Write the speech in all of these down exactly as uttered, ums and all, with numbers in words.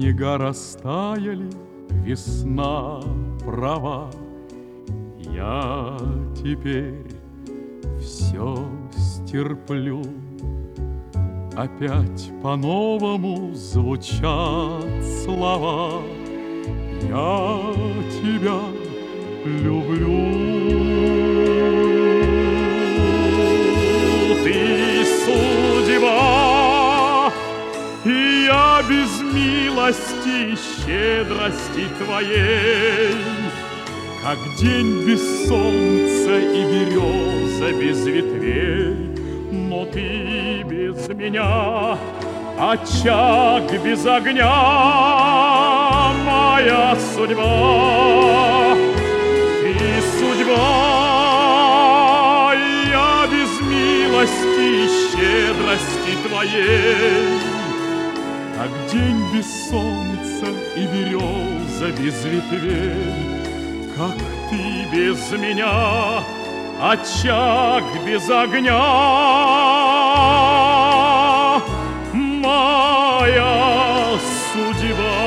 Снега растаяли, весна права. Я теперь все стерплю. Опять по-новому звучат слова. Я тебя люблю. Ты судьба, и я без милости и щедрости твоей, как день без солнца и береза без ветвей. Но ты без меня, очаг без огня, моя судьба. Ты судьба, и я без милости и щедрости твоей, как день без солнца и береза без ветвей. Как ты без меня, очаг без огня, моя судьба.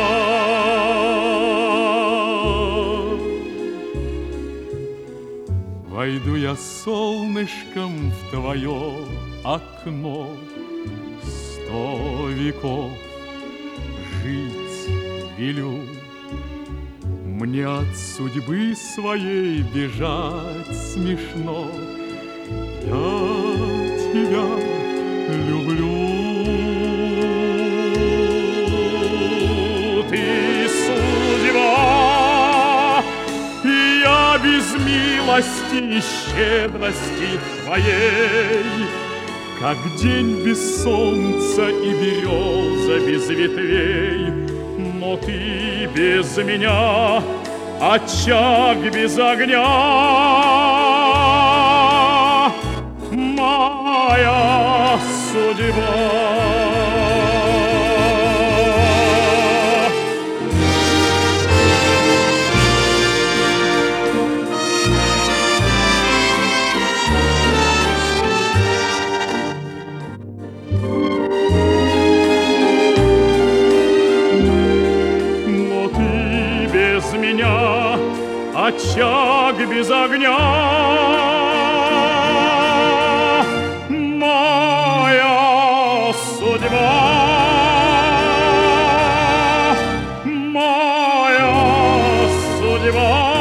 Войду я солнышком в твое окно, сто веков жить велю. Мне от судьбы своей бежать смешно. Я тебя люблю. Ты судьба, и я без милости и щедрости твоей, как день без солнца и береза без ветвей. Но ты без меня, очаг без огня, моя судьба. Меня, очаг без огня, моя судьба, моя судьба.